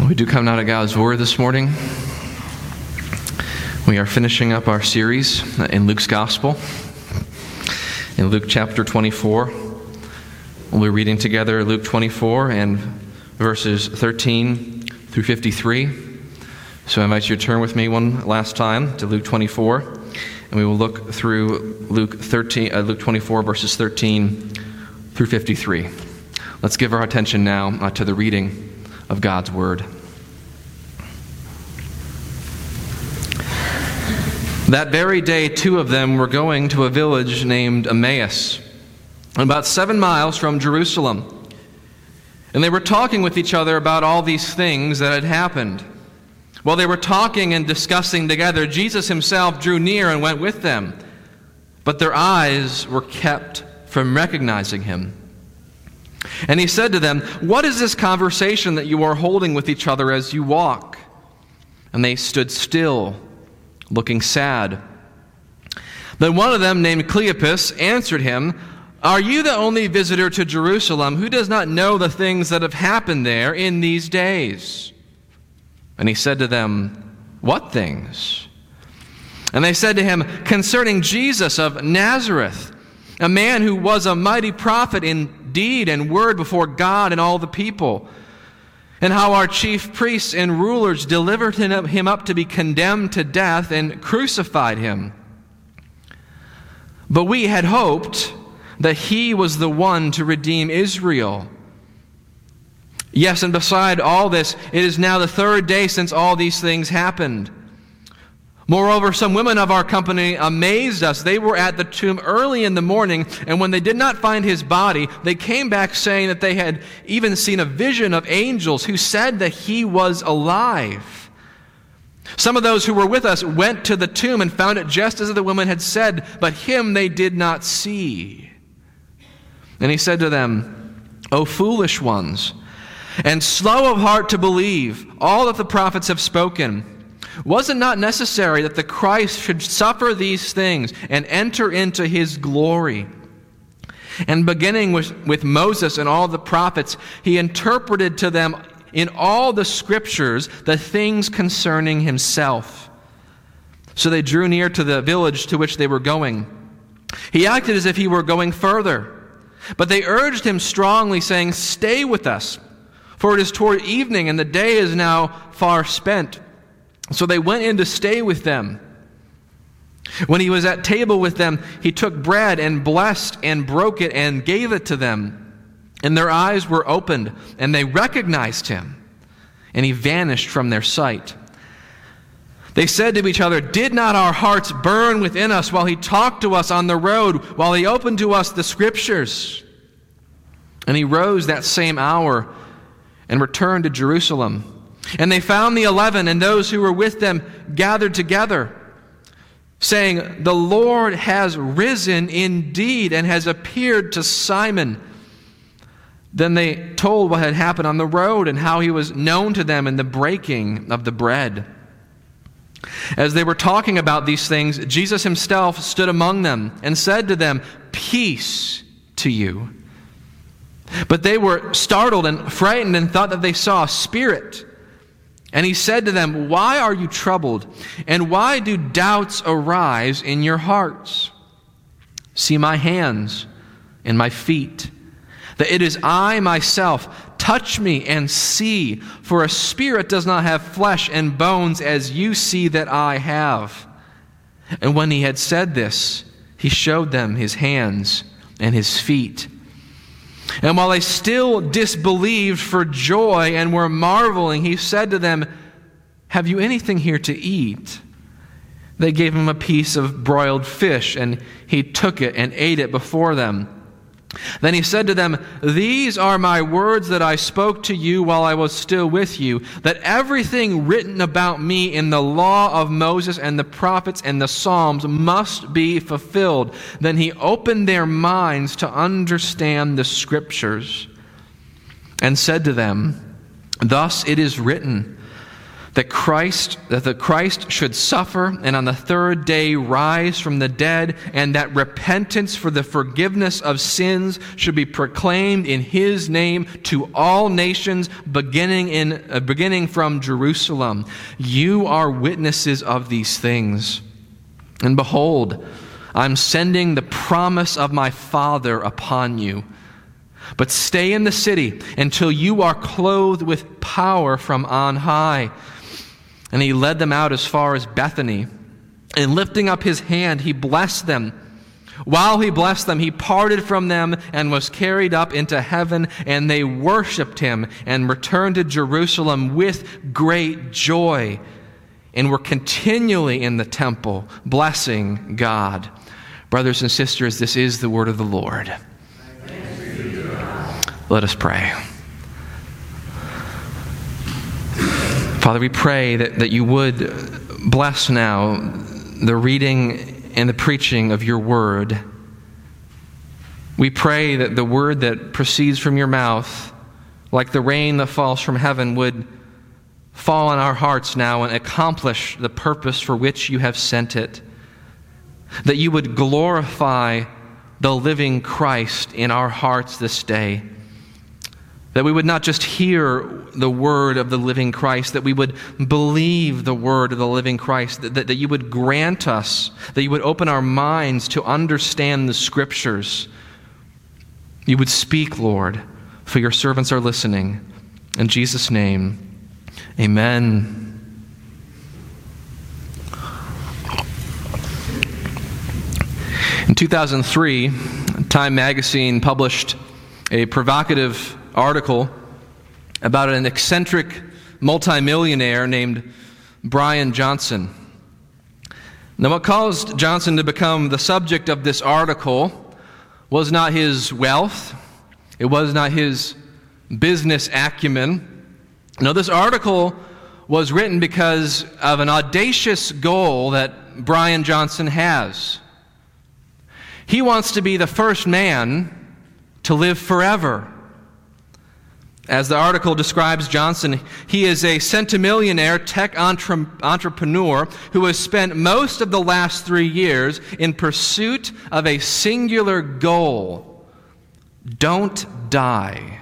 We do come now to God's Word this morning. We are finishing up our series in Luke's Gospel. In Luke chapter 24, we'll be reading together Luke 24 and verses 13 through 53. So I invite you to turn with me one last time to Luke 24, and we will look through Luke 24 verses 13 through 53. Let's give our attention now to the reading of God's Word. That very day, two of them were going to a village named Emmaus, about 7 miles from Jerusalem. And they were talking with each other about all these things that had happened. While they were talking and discussing together, Jesus himself drew near and went with them. But their eyes were kept from recognizing him. And he said to them, "What is this conversation that you are holding with each other as you walk?" And they stood still, looking sad. Then one of them, named Cleopas, answered him, "Are you the only visitor to Jerusalem who does not know the things that have happened there in these days?" And he said to them, "What things?" And they said to him, "Concerning Jesus of Nazareth, a man who was a mighty prophet in deed and word before God and all the people, and how our chief priests and rulers delivered him up to be condemned to death and crucified him. But we had hoped that he was the one to redeem Israel. Yes, and beside all this, it is now the 3rd day since all these things happened. Moreover, some women of our company amazed us. They were at the tomb early in the morning, and when they did not find his body, they came back saying that they had even seen a vision of angels who said that he was alive. Some of those who were with us went to the tomb and found it just as the women had said, but him they did not see." And he said to them, "O foolish ones, and slow of heart to believe all that the prophets have spoken. Was it not necessary that the Christ should suffer these things and enter into his glory?" And beginning with Moses and all the prophets, he interpreted to them in all the scriptures the things concerning himself. So they drew near to the village to which they were going. He acted as if he were going further, but they urged him strongly, saying, "Stay with us, for it is toward evening, and the day is now far spent." So they went in to stay with them. When he was at table with them, he took bread and blessed and broke it and gave it to them. And their eyes were opened, and they recognized him, and he vanished from their sight. They said to each other, "Did not our hearts burn within us while he talked to us on the road, while he opened to us the scriptures?" And he rose that same hour and returned to Jerusalem. And they found the 11 and those who were with them gathered together, saying, "The Lord has risen indeed and has appeared to Simon." Then they told what had happened on the road and how he was known to them in the breaking of the bread. As they were talking about these things, Jesus himself stood among them and said to them, "Peace to you." But they were startled and frightened and thought that they saw a spirit. And he said to them, "Why are you troubled? And why do doubts arise in your hearts? See my hands and my feet, that it is I myself. Touch me and see, for a spirit does not have flesh and bones as you see that I have." And when he had said this, he showed them his hands and his feet. And while they still disbelieved for joy and were marveling, he said to them, "Have you anything here to eat?" They gave him a piece of broiled fish, and he took it and ate it before them. Then he said to them, "These are my words that I spoke to you while I was still with you, that everything written about me in the law of Moses and the prophets and the Psalms must be fulfilled." Then he opened their minds to understand the scriptures and said to them, "Thus it is written, that the Christ should suffer and on the third day rise from the dead, and that repentance for the forgiveness of sins should be proclaimed in his name to all nations, beginning from Jerusalem. You are witnesses of these things. And behold, I'm sending the promise of my Father upon you. But stay in the city until you are clothed with power from on high." And he led them out as far as Bethany. And lifting up his hand, he blessed them. While he blessed them, he parted from them and was carried up into heaven. And they worshiped him and returned to Jerusalem with great joy, and were continually in the temple, blessing God. Brothers and sisters, this is the word of the Lord. Let us pray. Father, we pray that you would bless now the reading and the preaching of your word. We pray that the word that proceeds from your mouth, like the rain that falls from heaven, would fall on our hearts now and accomplish the purpose for which you have sent it. That you would glorify the living Christ in our hearts this day. That we would not just hear the word of the living Christ, that we would believe the word of the living Christ, that you would grant us, that you would open our minds to understand the Scriptures. You would speak, Lord, for your servants are listening. In Jesus' name, amen. In 2003, Time magazine published a provocative article about an eccentric multimillionaire named Brian Johnson. Now, what caused Johnson to become the subject of this article was not his wealth. It was not his business acumen. No, this article was written because of an audacious goal that Brian Johnson has. He wants to be the first man to live forever. As the article describes Johnson, he is a centimillionaire tech entrepreneur who has spent most of the last 3 years in pursuit of a singular goal: don't die.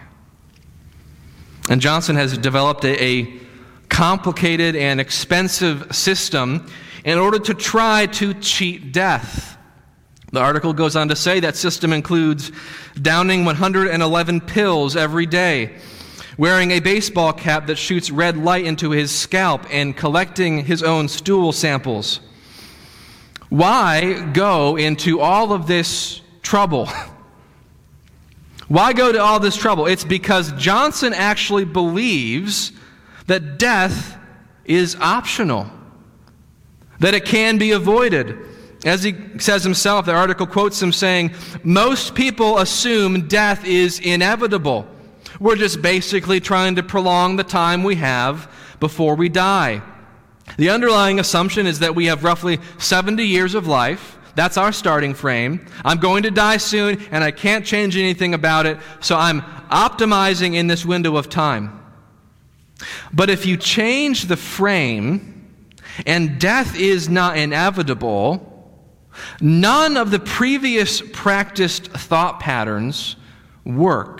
And Johnson has developed a complicated and expensive system in order to try to cheat death. The article goes on to say that system includes downing 111 pills every day, wearing a baseball cap that shoots red light into his scalp, and collecting his own stool samples. Why go into all of this trouble? Why go to all this trouble? It's because Johnson actually believes that death is optional, that it can be avoided. As he says himself, the article quotes him saying, "Most people assume death is inevitable. We're just basically trying to prolong the time we have before we die. The underlying assumption is that we have roughly 70 years of life. That's our starting frame. I'm going to die soon, and I can't change anything about it, so I'm optimizing in this window of time." But if you change the frame, and death is not inevitable, none of the previous practiced thought patterns work.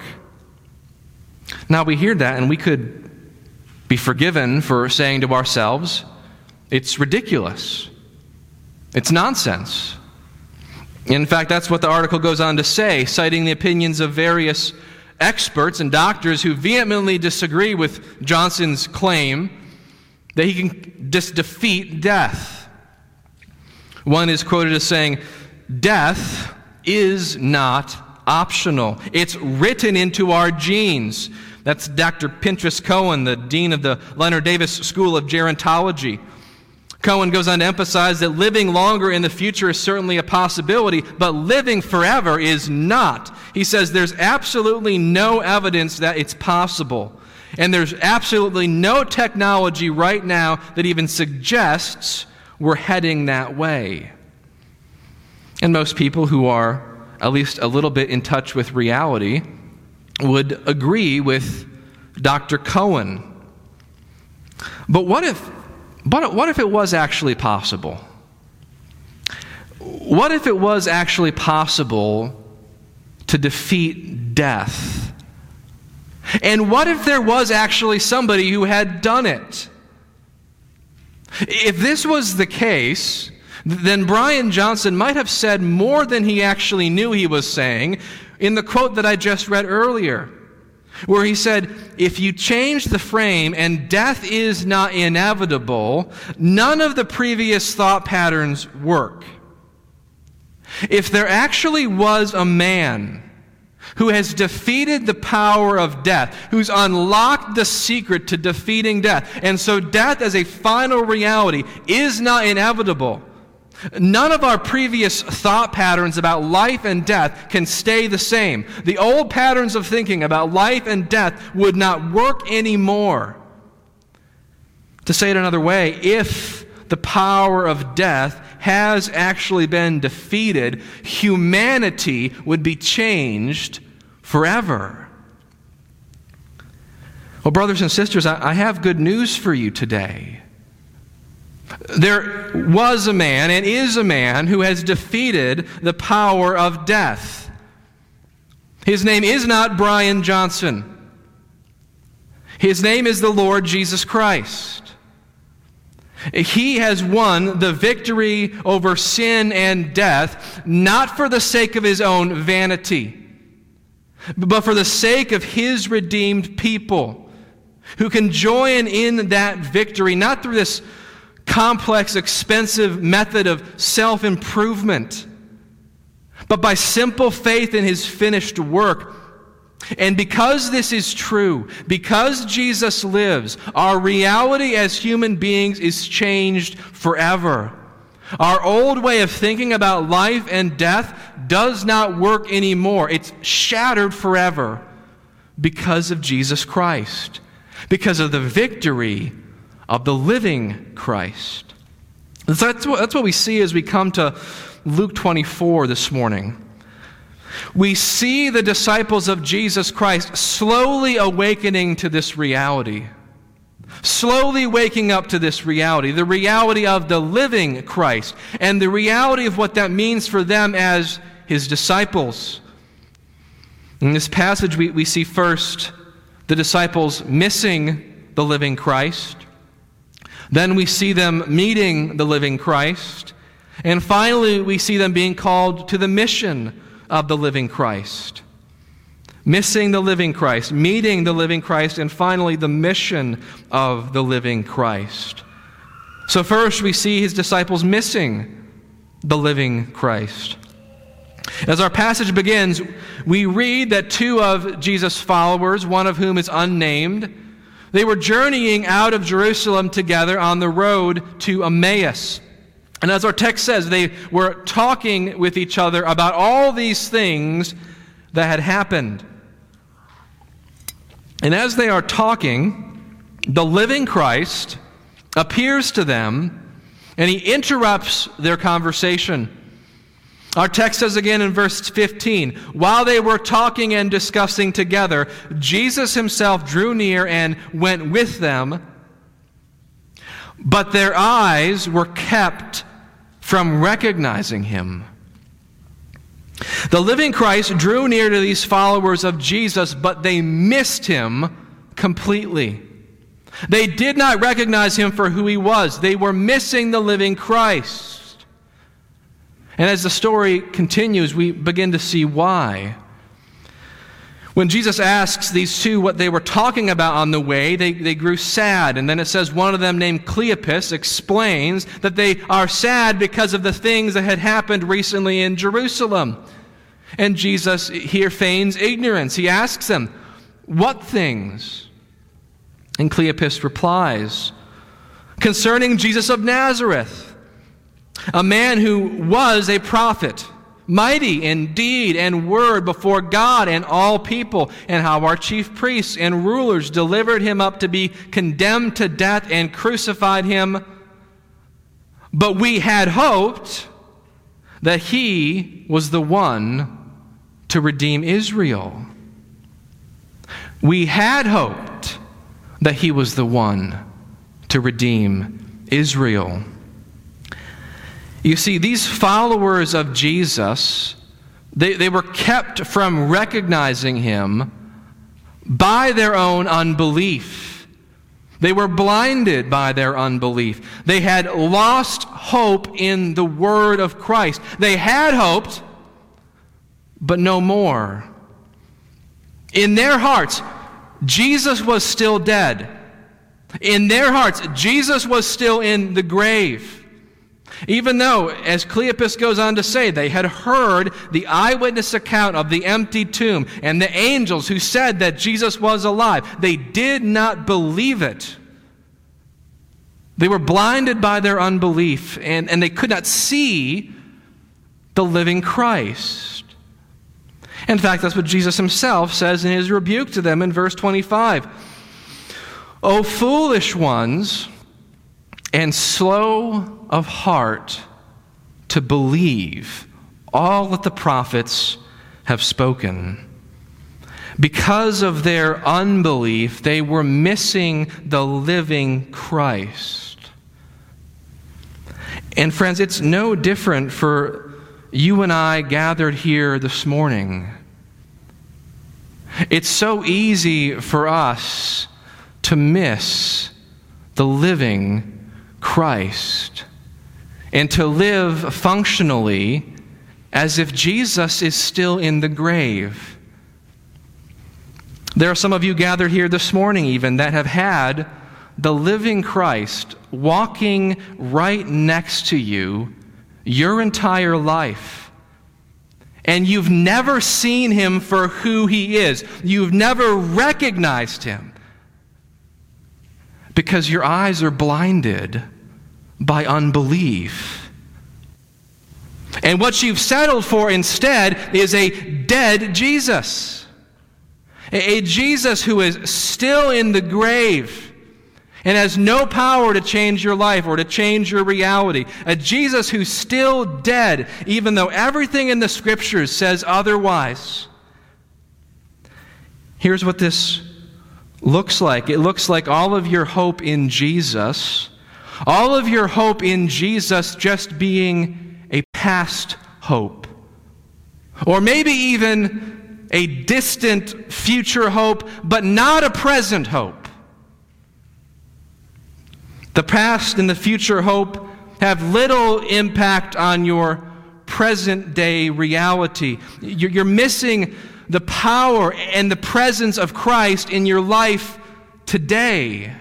Now we hear that and we could be forgiven for saying to ourselves, it's ridiculous. It's nonsense. In fact, that's what the article goes on to say, citing the opinions of various experts and doctors who vehemently disagree with Johnson's claim that he can just defeat death. One is quoted as saying, "Death is not optional. It's written into our genes." That's Dr. Pinchas Cohen, the dean of the Leonard Davis School of Gerontology. Cohen goes on to emphasize that living longer in the future is certainly a possibility, but living forever is not. He says there's absolutely no evidence that it's possible. And there's absolutely no technology right now that even suggests we're heading that way. And most people who are at least a little bit in touch with reality would agree with Dr. Cohen. But what if it was actually possible? What if it was actually possible to defeat death? And what if there was actually somebody who had done it? If this was the case, then Brian Johnson might have said more than he actually knew he was saying in the quote that I just read earlier, where he said, if you change the frame and death is not inevitable, none of the previous thought patterns work. If there actually was a man who has defeated the power of death, who's unlocked the secret to defeating death, and so death as a final reality is not inevitable, none of our previous thought patterns about life and death can stay the same. The old patterns of thinking about life and death would not work anymore. To say it another way, if the power of death has actually been defeated, humanity would be changed forever. Well, brothers and sisters, I have good news for you today. There was a man and is a man who has defeated the power of death. His name is not Brian Johnson. His name is the Lord Jesus Christ. He has won the victory over sin and death, not for the sake of his own vanity, but for the sake of his redeemed people, who can join in that victory, not through this complex, expensive method of self-improvement, but by simple faith in his finished work. And because this is true, because Jesus lives, our reality as human beings is changed forever. Our old way of thinking about life and death does not work anymore. It's shattered forever because of Jesus Christ, because of the victory of the living Christ. That's what we see as we come to Luke 24 this morning. We see the disciples of Jesus Christ slowly awakening to this reality, slowly waking up to this reality, the reality of the living Christ, and the reality of what that means for them as his disciples. In this passage, we see first the disciples missing the living Christ. Then we see them meeting the living Christ. And finally, we see them being called to the mission of the living Christ. Missing the living Christ, meeting the living Christ, and finally the mission of the living Christ. So first we see his disciples missing the living Christ. As our passage begins, we read that two of Jesus' followers, one of whom is unnamed, they were journeying out of Jerusalem together on the road to Emmaus. And as our text says, they were talking with each other about all these things that had happened. And as they are talking, the living Christ appears to them, and he interrupts their conversation. Our text says again in verse 15, while they were talking and discussing together, Jesus himself drew near and went with them, but their eyes were kept from recognizing him. The living Christ drew near to these followers of Jesus, but they missed him completely. They did not recognize him for who he was. They were missing the living Christ. And as the story continues, we begin to see why. When Jesus asks these two what they were talking about on the way, they grew sad. And then it says one of them, named Cleopas, explains that they are sad because of the things that had happened recently in Jerusalem. And Jesus here feigns ignorance. He asks them, what things? And Cleopas replies, concerning Jesus of Nazareth, a man who was a prophet, mighty in deed and word before God and all people, and how our chief priests and rulers delivered him up to be condemned to death and crucified him. But we had hoped that he was the one to redeem Israel. We had hoped that he was the one to redeem Israel. You see, these followers of Jesus, they were kept from recognizing him by their own unbelief. They were blinded by their unbelief. They had lost hope in the word of Christ. They had hoped, but no more. In their hearts, Jesus was still dead. In their hearts, Jesus was still in the grave. Even though, as Cleopas goes on to say, they had heard the eyewitness account of the empty tomb and the angels who said that Jesus was alive, they did not believe it. They were blinded by their unbelief, and they could not see the living Christ. In fact, that's what Jesus himself says in his rebuke to them in verse 25. O foolish ones, and slow of heart to believe all that the prophets have spoken. Because of their unbelief, they were missing the living Christ. And friends, it's no different for you and I gathered here this morning. It's so easy for us to miss the living Christ and to live functionally as if Jesus is still in the grave. There are some of you gathered here this morning even that have had the living Christ walking right next to you your entire life. And you've never seen him for who he is. You've never recognized him because your eyes are blinded by unbelief. And what you've settled for instead is a dead Jesus. A Jesus who is still in the grave and has no power to change your life or to change your reality. A Jesus who's still dead, even though everything in the Scriptures says otherwise. Here's what this looks like. It looks like all of your hope in Jesus, all of your hope in Jesus just being a past hope. Or maybe even a distant future hope, but not a present hope. The past and the future hope have little impact on your present day reality. You're missing the power and the presence of Christ in your life today.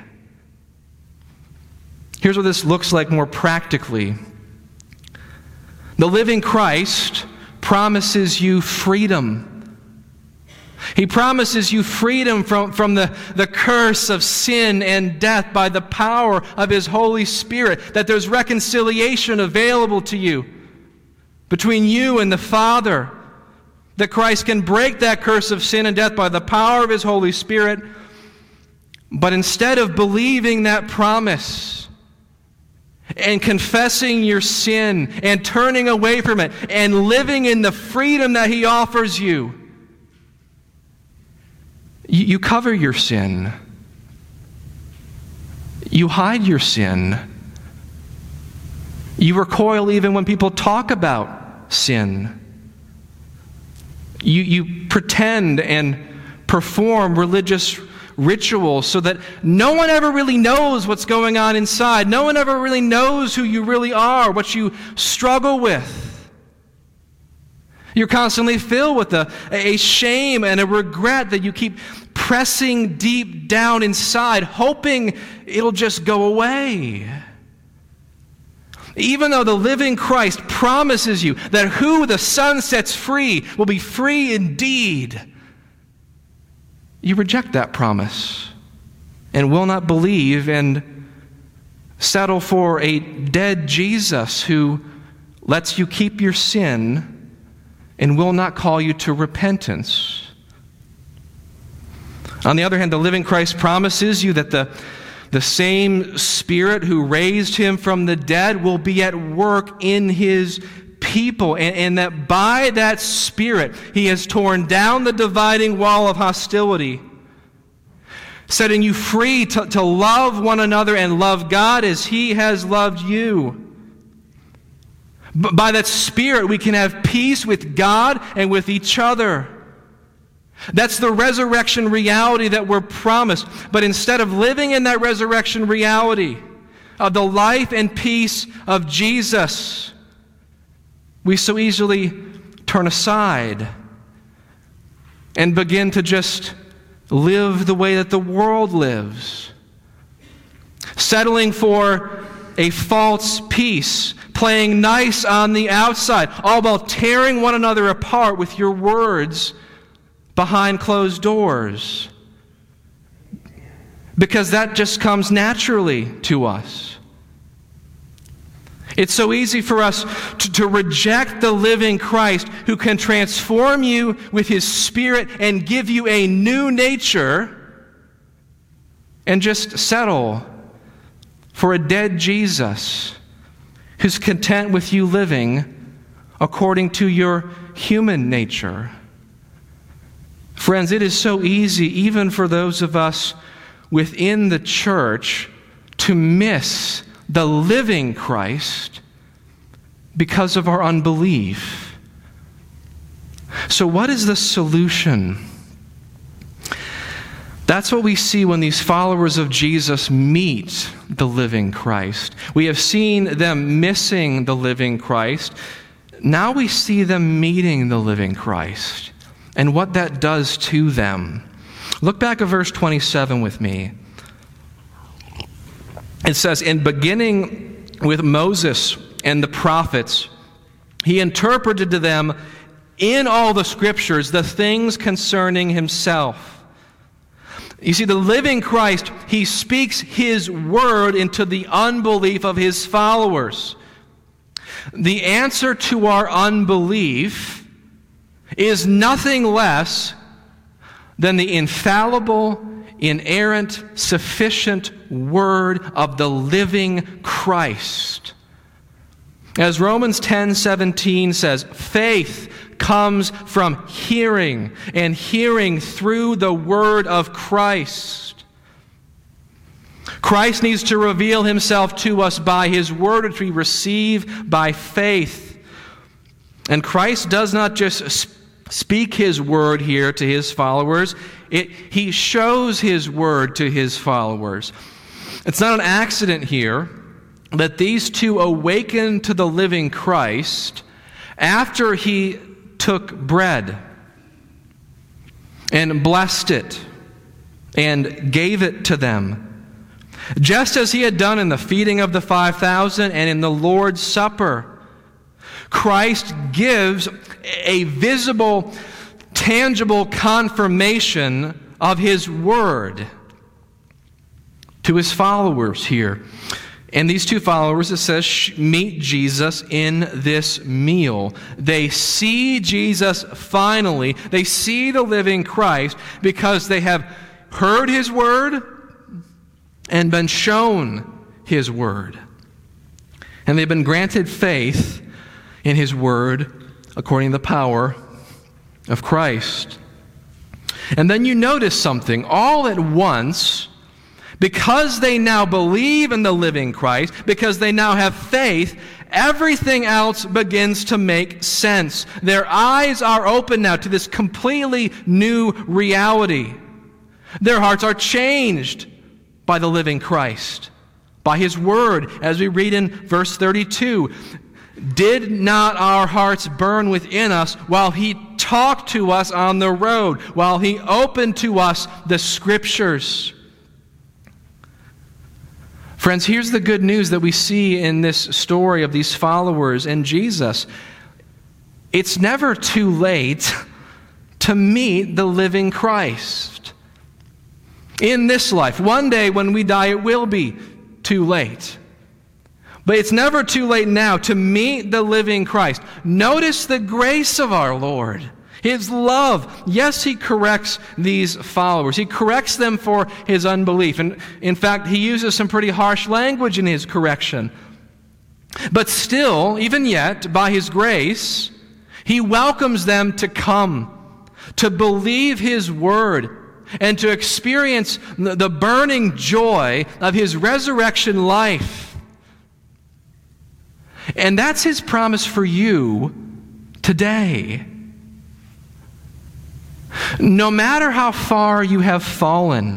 Here's what this looks like more practically. The living Christ promises you freedom. He promises you freedom from the curse of sin and death by the power of his Holy Spirit, that there's reconciliation available to you between you and the Father, that Christ can break that curse of sin and death by the power of his Holy Spirit. But instead of believing that promise and confessing your sin and turning away from it and living in the freedom that he offers you, you cover your sin. You hide your sin. You recoil even when people talk about sin. You pretend and perform religious rituals so that no one ever really knows what's going on inside. No one ever really knows who you really are, what you struggle with. You're constantly filled with a shame and a regret that you keep pressing deep down inside, hoping it'll just go away. Even though the living Christ promises you that who the Son sets free will be free indeed, you reject that promise and will not believe and settle for a dead Jesus who lets you keep your sin and will not call you to repentance. On the other hand, the living Christ promises you that the same Spirit who raised him from the dead will be at work in his people, and that by that Spirit he has torn down the dividing wall of hostility, setting you free to love one another and love God as He has loved you. By that Spirit, we can have peace with God and with each other. That's the resurrection reality that we're promised. But instead of living in that resurrection reality of the life and peace of Jesus, we so easily turn aside and begin to just live the way that the world lives, settling for a false peace, playing nice on the outside, all while tearing one another apart with your words behind closed doors, because that just comes naturally to us. It's so easy for us to reject the living Christ who can transform you with His Spirit and give you a new nature, and just settle for a dead Jesus who's content with you living according to your human nature. Friends, it is so easy, even for those of us within the church, to miss the living Christ because of our unbelief. So what is the solution? That's what we see when these followers of Jesus meet the living Christ. We have seen them missing the living Christ. Now we see them meeting the living Christ and what that does to them. Look back at verse 27 with me. It says, "In beginning with Moses and the prophets, He interpreted to them in all the Scriptures the things concerning Himself." You see, the living Christ, He speaks His word into the unbelief of His followers. The answer to our unbelief is nothing less than the infallible, inerrant, sufficient word of the living Christ. As Romans 10:17 says, faith comes from hearing, and hearing through the word of Christ. Christ needs to reveal Himself to us by His word, which we receive by faith. And Christ does not just speak His word here to His followers. He shows His word to His followers. It's not an accident here that these two awakened to the living Christ after He took bread and blessed it and gave it to them, just as He had done in the feeding of the 5,000 and in the Lord's Supper. Christ gives a visible, tangible confirmation of His word to His followers here. And these two followers, it says, meet Jesus in this meal. They see Jesus finally. They see the living Christ because they have heard His word and been shown His word. And they've been granted faith in His word according to the power of Christ. And then you notice something. All at once, because they now believe in the living Christ, because they now have faith, everything else begins to make sense. Their eyes are open now to this completely new reality. Their hearts are changed by the living Christ, by His word, as we read in verse 32. Did not our hearts burn within us while He talked to us on the road, while He opened to us the Scriptures? Friends, here's the good news that we see in this story of these followers and Jesus. It's never too late to meet the living Christ. In this life, one day when we die, it will be too late. But it's never too late now to meet the living Christ. Notice the grace of our Lord, His love. Yes, He corrects these followers. He corrects them for His unbelief. And in fact, He uses some pretty harsh language in His correction. But still, even yet, by His grace, He welcomes them to come, to believe His word, and to experience the burning joy of his resurrection life. And that's his promise for you today. No matter how far you have fallen,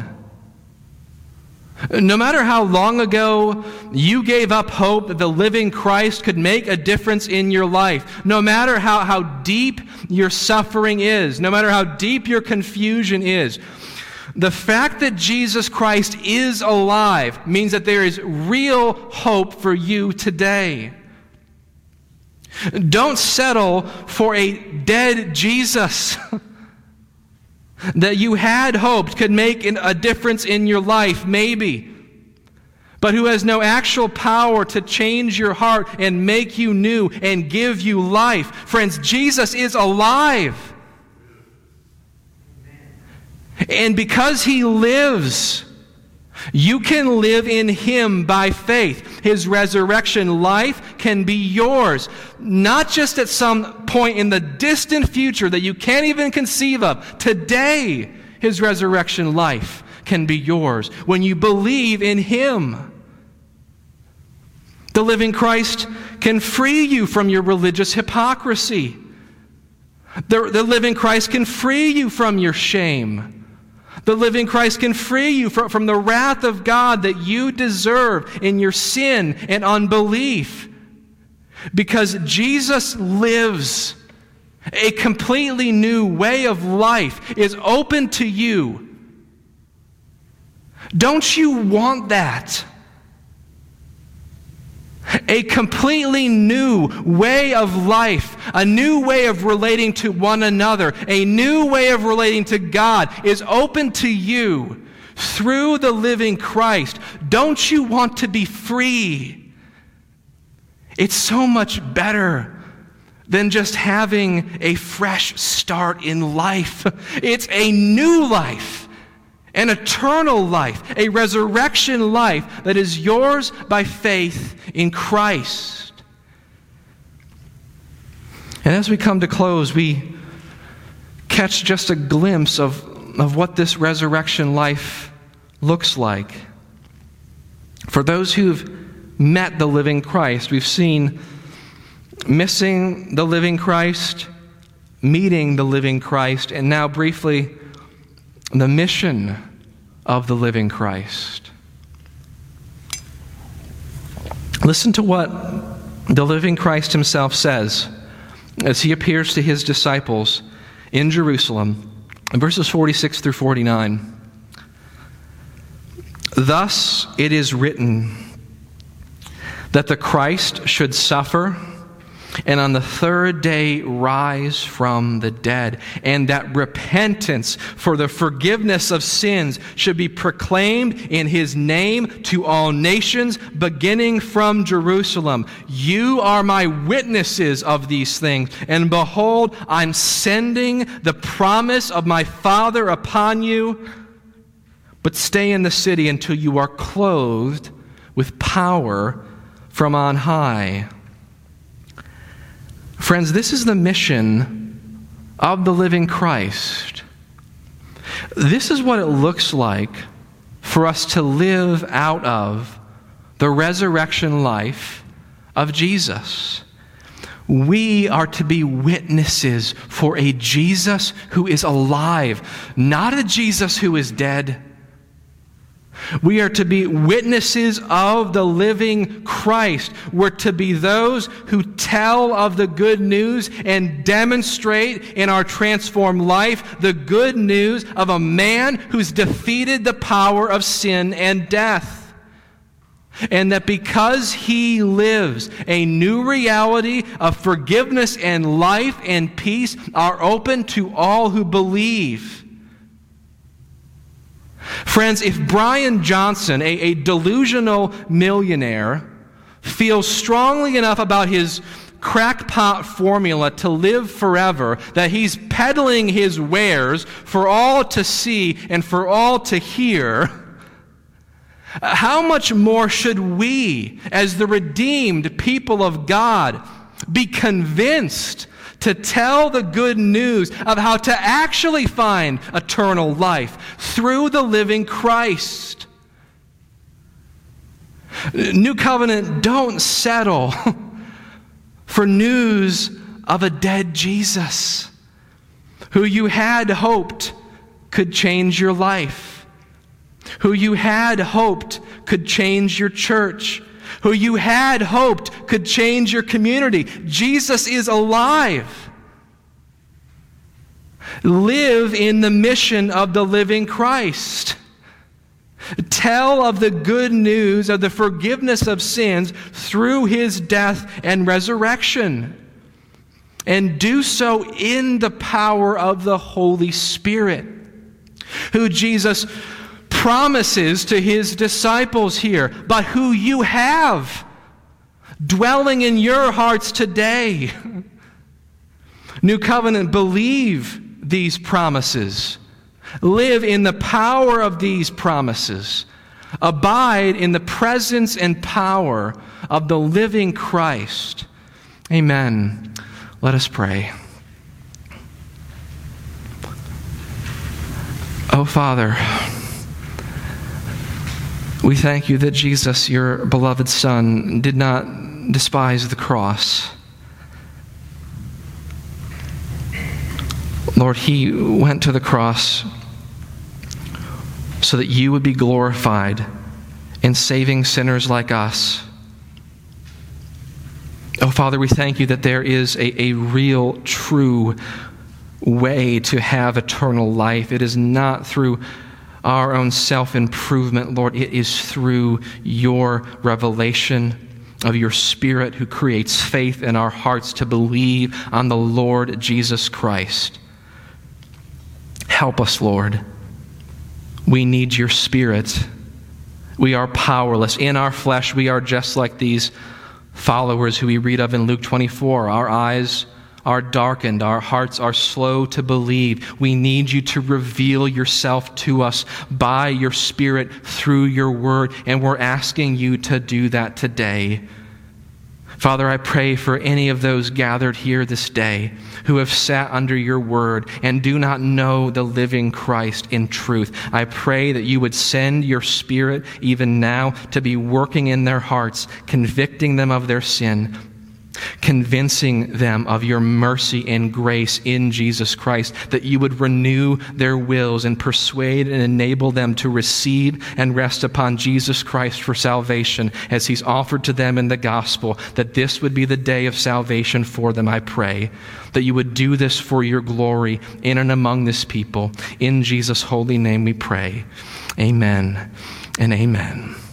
no matter how long ago you gave up hope that the living Christ could make a difference in your life, no matter how deep your suffering is, no matter how deep your confusion is, the fact that Jesus Christ is alive means that there is real hope for you today. Don't settle for a dead Jesus that you had hoped could make a difference in your life, maybe, but who has no actual power to change your heart and make you new and give you life. Friends, Jesus is alive. And because he lives, you can live in him by faith. His resurrection life can be yours, not just at some point in the distant future that you can't even conceive of. Today, his resurrection life can be yours when you believe in him. The living Christ can free you from your religious hypocrisy. The living Christ can free you from your shame. The living Christ can free you from the wrath of God that you deserve in your sin and unbelief. Because Jesus lives, a completely new way of life is open to you. Don't you want that? A completely new way of life, a new way of relating to one another, a new way of relating to God is open to you through the living Christ. Don't you want to be free? It's so much better than just having a fresh start in life. It's a new life. An eternal life, a resurrection life that is yours by faith in Christ. And as we come to close, we catch just a glimpse of what this resurrection life looks like. For those who've met the living Christ, we've seen missing the living Christ, meeting the living Christ, and now briefly, the mission of the living Christ. Listen to what the living Christ himself says as he appears to his disciples in Jerusalem, in verses 46 through 49. Thus it is written that the Christ should suffer and on the third day rise from the dead, and that repentance for the forgiveness of sins should be proclaimed in his name to all nations, beginning from Jerusalem. You are my witnesses of these things, and behold, I'm sending the promise of my Father upon you. But stay in the city until you are clothed with power from on high. Friends, this is the mission of the living Christ. This is what it looks like for us to live out of the resurrection life of Jesus. We are to be witnesses for a Jesus who is alive, not a Jesus who is dead. We are to be witnesses of the living Christ. We're to be those who tell of the good news and demonstrate in our transformed life the good news of a man who's defeated the power of sin and death. And that because he lives, a new reality of forgiveness and life and peace are open to all who believe. Friends, if Brian Johnson, a delusional millionaire, feels strongly enough about his crackpot formula to live forever that he's peddling his wares for all to see and for all to hear, how much more should we, as the redeemed people of God, be convinced to tell the good news of how to actually find eternal life through the living Christ. New Covenant, don't settle for news of a dead Jesus who you had hoped could change your life, who you had hoped could change your church, who you had hoped could change your community. Jesus is alive. Live in the mission of the living Christ. Tell of the good news of the forgiveness of sins through his death and resurrection. And do so in the power of the Holy Spirit, who Jesus promises to his disciples here, but who you have dwelling in your hearts today. New Covenant, believe these promises. Live in the power of these promises. Abide in the presence and power of the living Christ. Amen. Let us pray. Oh, Father, we thank you that Jesus, your beloved Son, did not despise the cross. Lord, he went to the cross so that you would be glorified in saving sinners like us. Oh, Father, we thank you that there is a real, true way to have eternal life. It is not through our own self-improvement, Lord. It is through your revelation of your Spirit who creates faith in our hearts to believe on the Lord Jesus Christ. Help us, Lord. We need your Spirit. We are powerless. In our flesh, we are just like these followers who we read of in Luke 24. Our eyes are darkened. Our hearts are slow to believe. We need you to reveal yourself to us by your Spirit through your word, and we're asking you to do that today. Father, I pray for any of those gathered here this day who have sat under your word and do not know the living Christ in truth. I pray that you would send your Spirit even now to be working in their hearts, convicting them of their sin, convincing them of your mercy and grace in Jesus Christ, that you would renew their wills and persuade and enable them to receive and rest upon Jesus Christ for salvation as he's offered to them in the gospel, that this would be the day of salvation for them. I pray that you would do this for your glory in and among this people. In Jesus' holy name we pray. Amen and amen.